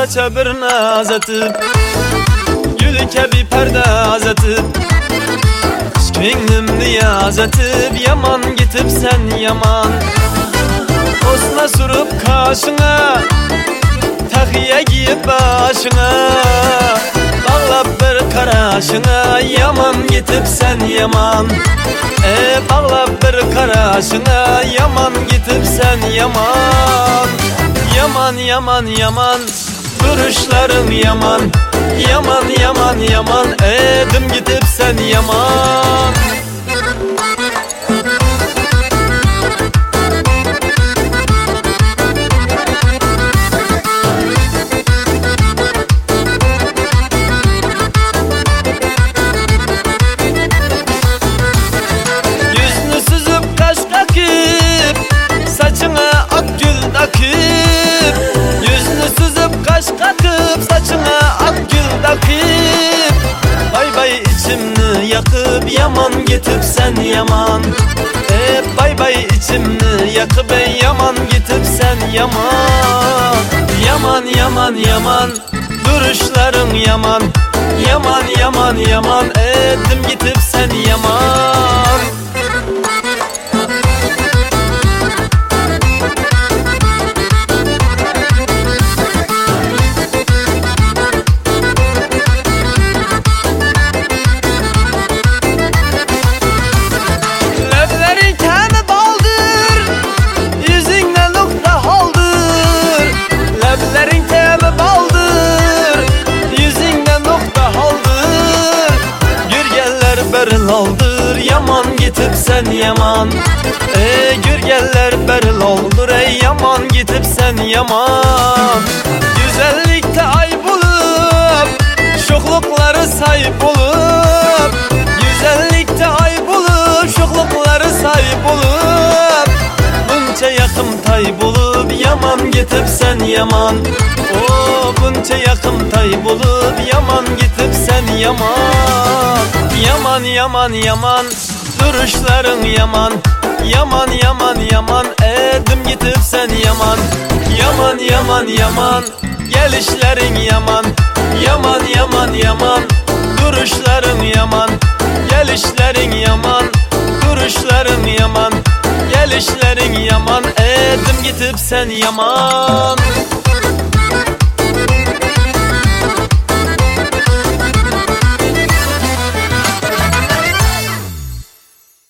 saça bir naz atıp, gülke bir perde azatıp, ko'nglimni yaz atıp, yaman gitip sen yaman. Osna surup kaşına, tahiye giyip başına, bağlap bir karasına, yaman gitip sen yaman. Bağlap bir karasına, yaman gitip sen yaman. Yaman yaman yaman, duruşların yaman. Yaman yaman yaman, edim gitip sen yaman. Yüzünü süzüp kaş kakıp, saçına ak gül takıp. Yüzünü süzüp kaş kakıp, saçına ak gül takıp. Bay bay içimni yakıp, yaman gitip sen yaman. Bay bay içimni yakıp, yaman gitip sen yaman. Yaman yaman yaman, duruşların yaman. Yaman yaman yaman, edim gitip sen yaman. Oldur yaman gitip sen yaman. Gürgeller beril oldur ey yaman gitip sen yaman. Güzellikte ay bulup, şoklukları sahip olup. Güzellikte ay bulup, şoklukları sahip olup. Bunca yakın tay bulup, yaman gitip sen yaman. Bunca yakın tay bulup, yaman gitip sen yaman. Yaman yaman yaman, duruşların yaman. Yaman yaman yaman, edim gitip sen yaman. Yaman yaman yaman, gelişlerin yaman. Yaman yaman yaman, duruşların yaman. Gelişlerin yaman, duruşların yaman. Gelişlerin yaman, edim gitip sen yaman.